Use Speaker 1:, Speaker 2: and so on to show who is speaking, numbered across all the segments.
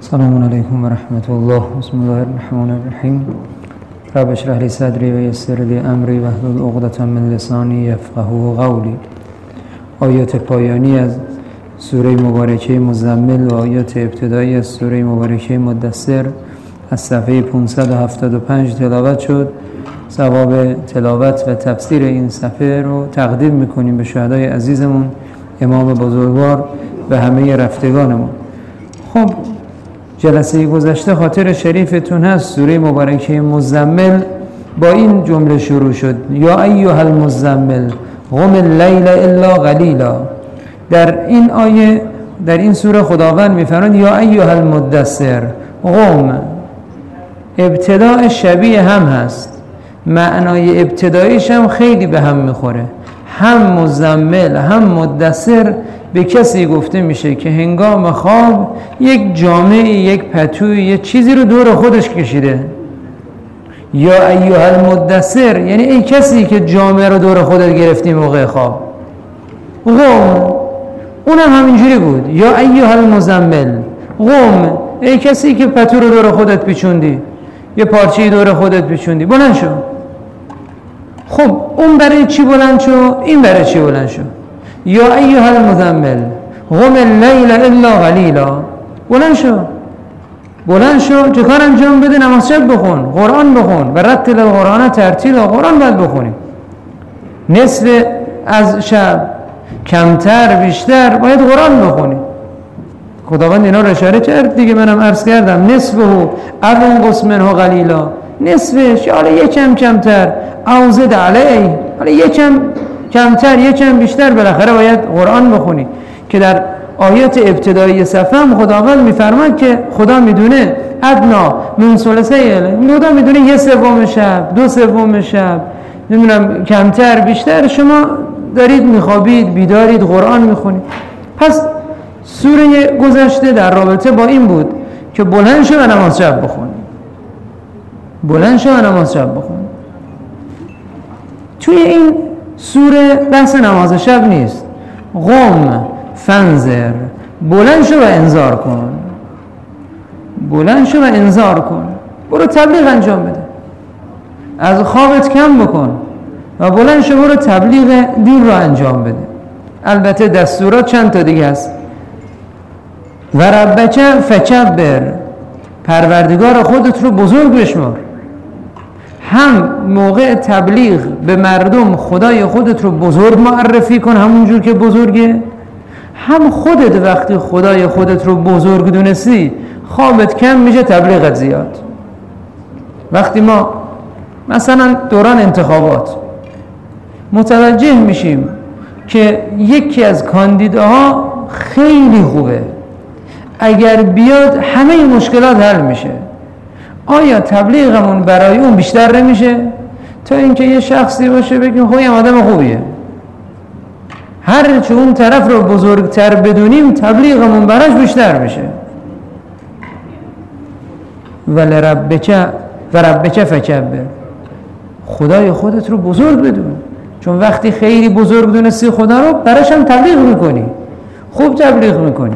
Speaker 1: السلام علیکم و رحمت الله. بسم الله الرحمن الرحیم. رب اشرح لی صدری و یسر لی امری واحلل عقدة من لسانی یفقهوا قولی. آیات پایانی از سوره مبارکه مزمل و آیات ابتدایی از سوره مبارکه مدثر از صفحه 575 تلاوت شد. ثواب تلاوت و تفسیر این صفحه رو تقدیم میکنیم به شهدای عزیزمون، امام بزرگوار و همه رفتگانمون. خب جلسه گذشته خاطر شریفتون هست، سوره مبارکه مزمل با این جمله شروع شد: یا ایها المزمل قم اللیل الا قلیلا. در این آیه، در این سوره خداوند میفرماید یا ایها المدثر. قم ابتداء شبیه هم هست، معنای ابتداییش هم خیلی به هم میخوره. هم مزمل هم مدثر به کسی گفته میشه که هنگام خواب یک جامعه، یک پتوی، یک چیزی رو دور خودش کشیده. یا ایها المدثر یعنی ای کسی که جامعه رو دور خودت گرفتی موقع خواب. قم اونم همینجوری بود، یا ایها المزمل. قم ای کسی که پتو رو دور خودت پیچوندی، یه پارچه‌ای دور خودت پیچوندی، بلند شو. خب اون برای چی بلند شو؟ این برای چی بلند شو؟ یا ایها المزمل قم اللیل الا قلیلا. بلند شو، بلند شو، چه کار انجام بده؟ نماز شب بخون، قرآن بخون، و رتل القرآن ترتیلا. قرآن باید بخونی نصف از شب، کمتر بیشتر باید قرآن بخونی. خداوند اینا رو اشاره کرد دیگه، منم عرض کردم نصفه او انقص منه قلیلا. نصفش حالا یکم کمتر، او زد علیه، حالا یکم کمتر یکم بیشتر، بالاخره باید قرآن بخونی. که در آیات ابتدایی صفحه هم خداوند میفرماد که خدا میدونه ادنا من ثلثه، خدا میدونه یه سوم شب، دو سوم شب، نمیدونم کمتر بیشتر، شما دارید میخوابید، بیدارید، قرآن میخونید. پس سوره گذشته در رابطه با این بود که بلند شو و نماز شب بخون، بلند شو و نماز شب بخون. توی این سوره بحث نماز شب نیست. قم فانذر، بلند شو و انذار کن، بلند شو و انذار کن. برو تبلیغ انجام بده، از خوابت کم بکن و بلند شو برو تبلیغ دین رو انجام بده. البته دستورات چند تا دیگه است. و ربک فکبر، پروردگار خودت رو بزرگ بشمار. هم موقع تبلیغ به مردم خدای خودت رو بزرگ معرفی کن همونجور که بزرگه، هم خودت وقتی خدای خودت رو بزرگ دونستی خوابت کم میشه، تبلیغت زیاد. وقتی ما مثلا دوران انتخابات متوجه میشیم که یکی از کاندیداها خیلی خوبه، اگر بیاد همه مشکلات حل میشه، آیا تبلیغمون برای اون بیشتر نمیشه تا اینکه یه شخصی باشه بگیم خب این آدم خوبیه؟ هر چه اون طرف رو بزرگتر بدونیم تبلیغمون براش بیشتر میشه. و ربک فکبر، خدای خودت رو بزرگ بدون، چون وقتی خیلی بزرگ دونستی خدا رو براش هم تبلیغ میکنی، خوب تبلیغ میکنی.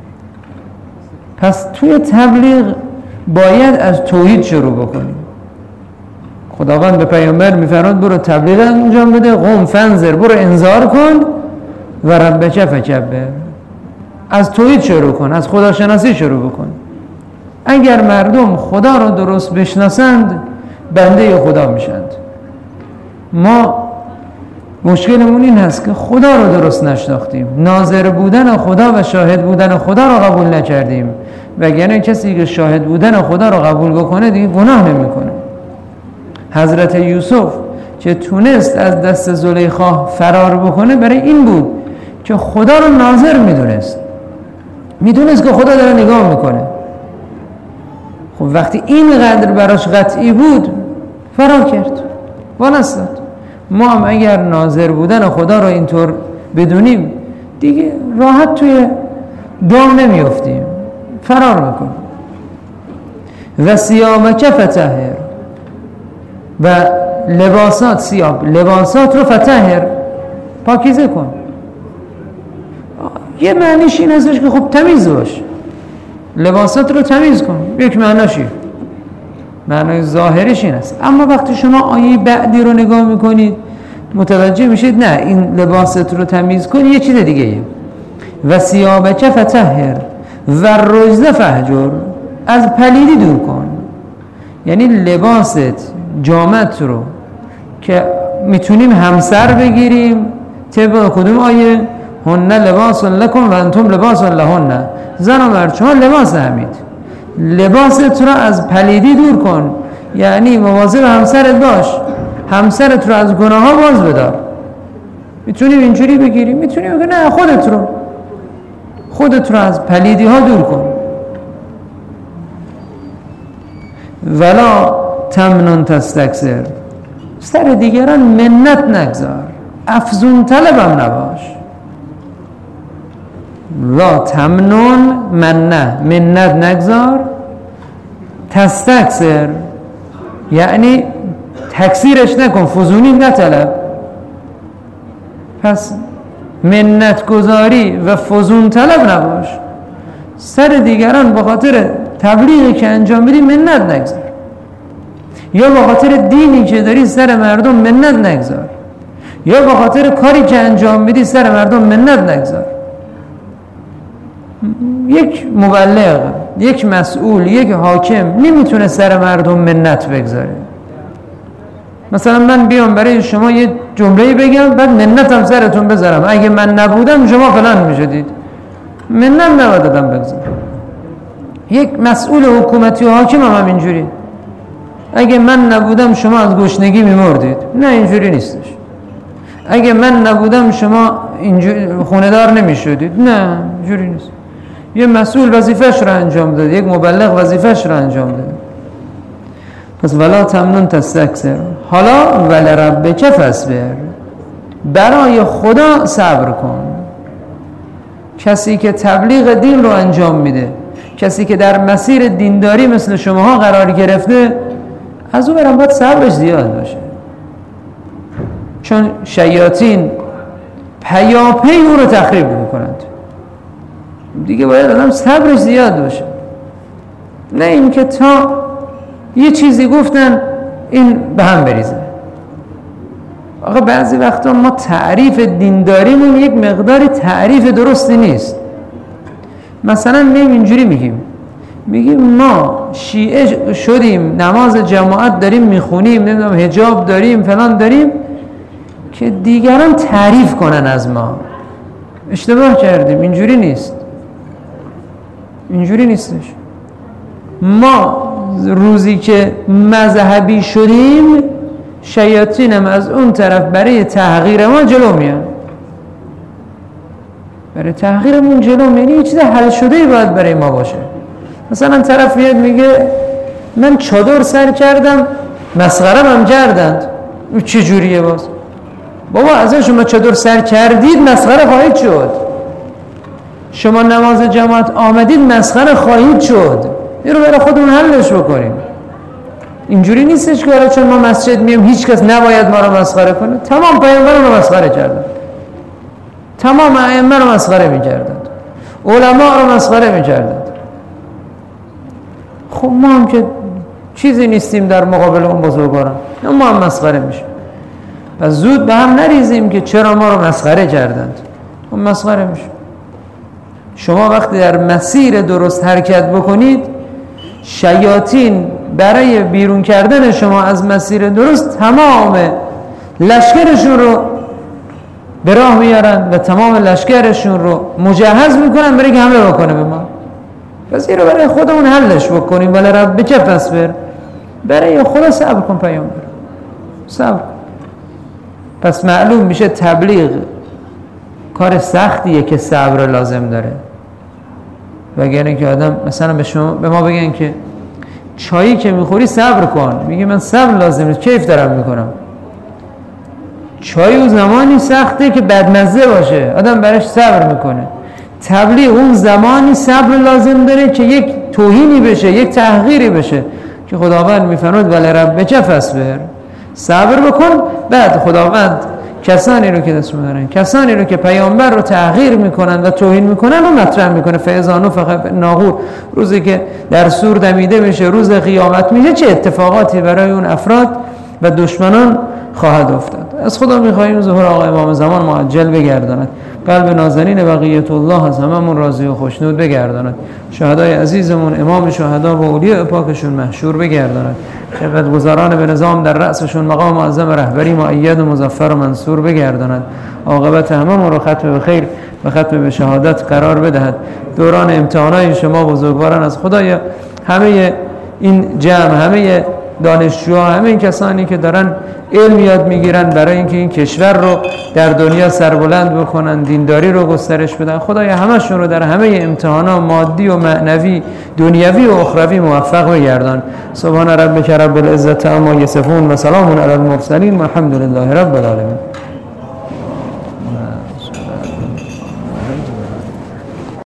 Speaker 1: پس توی تبلیغ باید از توحید شروع بکنیم. خداوند به پیامبر میفرماد برو تبلیغ انجام بده، قم فانذر، برو انذار کن، و ربک فکبر، از توحید شروع کن، از خداشناسی شروع بکن. اگر مردم خدا رو درست بشناسند بنده خدا میشند. ما مشکلمون این هست که خدا رو درست نشناختیم، ناظر بودن خدا و شاهد بودن خدا رو قبول نکردیم. وگرنه کسی که شاهد بودن خدا رو قبول بکنه دیگه گناه نمیکنه. حضرت یوسف که تونست از دست زلیخا فرار بکنه برای این بود که خدا رو ناظر میدونست که خدا داره نگاه میکنه. خب وقتی اینقدر براش قطعی بود فرار کرد، وانستاد. ما هم اگر ناظر بودن خدا رو اینطور بدونیم دیگه راحت توی دام نمیافتیم، فرار میکنیم. و ثیابک فطهر، و لباسات، ثیاب لباسات رو فطهر، پاکیزه کن. یه معنیش این هستش که خب تمیز باش، لباسات رو تمیز کن. یک معناشی، معنای ظاهرش این است. اما وقتی شما آیه بعدی رو نگاه میکنید متوجه میشید نه، این لباست رو تمیز کن یه چیز دیگه ایه. و ثیابک فطهر و الرجز فهجر، از پلیدی دور کن. یعنی لباست، جامت رو که میتونیم همسر بگیریم طبق کدوم آیه؟ هن لباس لکم و انتم لباس لهن. زن و مرد شما لباس همید، لباست رو از پلیدی دور کن. یعنی مواظب همسرت باش، همسرت رو از گناه ها باز بدار. میتونیم اینجوری بگیریم، میتونیم بگیریم نه، خودت رو از پلیدی ها دور کن. ولا تمنن تستکثر، سر دیگران منت نگذار، افزون طلبم نباش. لا تمنن، منت نگذار. تستکثر یعنی تکثیرش نکن، فزونی نطلب. پس منت گذاری و فزون طلب نباش. سر دیگران به خاطر تبلیغی که انجام بدی منت نگذار، یا به خاطر دینی که داری سر مردم منت نگذار، یا به خاطر کاری که انجام بدی سر مردم منت نگذار. یک مبلغ، یک مسئول، یک حاکم نمیتونه سر مردم منت بگذاره. مثلا من بیام برای شما یه جمله‌ای بگم بعد منتم سرتون بذارم، اگه من نبودم شما فلان میشدید، منت نباید دادم بگذارم. یک مسئول حکومتی و حاکم هم اینجوری، اگه من نبودم شما از گشنگی میمردید، نه اینجوری نیستش. اگه من نبودم شما خونه‌دار نمیشدید، نه اینجوری نیست. یه مسئول وظیفه‌اش رو انجام داده، یک مبلغ وظیفه‌اش رو انجام داده. پس ولا تمنن تستکثر. حالا ولربک فاصبر، برای خدا صبر کن. کسی که تبلیغ دین رو انجام میده، کسی که در مسیر دینداری مثل شماها قرار گرفته، از او برام باید صبرش زیاد باشه، چون شیاطین پیاپی او رو تخریب میکنند. دیگه باید آدم صبرش زیاد باشه، نه این که تا یه چیزی گفتن این به هم بریزه. آقا بعضی وقتا ما تعریف دینداریمون یک مقداری تعریف درستی نیست. مثلا میم اینجوری میگیم ما شیعه شدیم، نماز جماعت داریم میخونیم، نمیدونم حجاب داریم، فلان داریم، که دیگران تعریف کنن از ما. اشتباه کردیم، اینجوری نیست، اینجوری نیستش. ما روزی که مذهبی شدیم، شیاطینم از اون طرف برای تحقیر ما جلو میان، برای تحقیرمون جلو میان. یه چیز حل شده باید برای ما باشه. مثلا طرف میاد میگه من چادر سر کردم مسخرم هم کردند. چه جوریه باز؟ بابا از شما چادر سر کردید مسخره خواهید شد، شما نماز جماعت آمدید مسخره خواهید شد. این رو برای خودمون حلش بکنیم. اینجوری نیستش که چون ما مسجد میام هیچ کس نباید ما رو مسخره کنه. تمام پیامبران رو مسخره کردند، تمام ائمه رو مسخره میکردند، علما رو مسخره میکردند. خب ما هم که چیزی نیستیم در مقابل اون بزرگواران، ما هم مسخره میشیم. پس زود به هم نریزیم که چرا ما رو مسخره کردند، اون مسخره میشه. شما وقتی در مسیر درست حرکت بکنید، شیاطین برای بیرون کردن شما از مسیر درست تمام لشکرشون رو به راه میارن و تمام لشکرشون رو مجهز میکنن برای که حمله بکنه به ما. پس این رو برای خودمون حلش بکنیم. ولی ربک فاصبر، برای خدا صبر کن پیامبر، صبر. پس معلوم میشه تبلیغ کار سختیه که صبر لازم داره. وگرنه که آدم مثلا به ما بگن که چایی که میخوری صبر کن، میگه من صبر لازم نیست، کیف دارم میکنم. چای اون زمانی سخته که بدمزه باشه، آدم براش صبر میکنه. تبلیغ اون زمانی صبر لازم داره که یک توهینی بشه، یک تحقیری بشه، که خداوند میفرماید ولی ربک فاصبر، صبر بکن. بعد خداوند کسانی رو که دست می‌دارن، کسانی رو که پیامبر رو تغییر میکنن و توهین میکنن رو مطرح میکنه. فاذا نفخ فی الناقور، روزی که در سور دمیده میشه، روز قیامت میشه، چه اتفاقاتی برای اون افراد و دشمنان خواهد افتاد. از خدا میخواهیم ظهور آقا امام زمان معجل بگرداند، قلب نازنین بقیت الله از هممون راضی و خوشنود بگرداند، شهدای عزیزمون امام شهدا و اولیاء پاکشون محشور بگرداند، خدمتگزاران به نظام در رأسشون مقام معظم رهبری مؤید و مظفر و منصور بگرداند، عاقبت هممون رو ختم به خیر و ختم به شهادت قرار بدهد. دوران امتحانای شما بزرگواران از خدایا همه این جمع، همه دانشجوها، همه این کسانی که دارن علم یاد میگیرن برای اینکه این کشور رو در دنیا سربلند بکنن، دینداری رو گسترش بدن، خدایا همشون رو در همه امتحانا مادی و معنوی، دنیوی و اخروی موفق بگردان. سبحان ربک رب العزة عما یصفون و سلام علی المرسلین والحمد لله رب العالمین.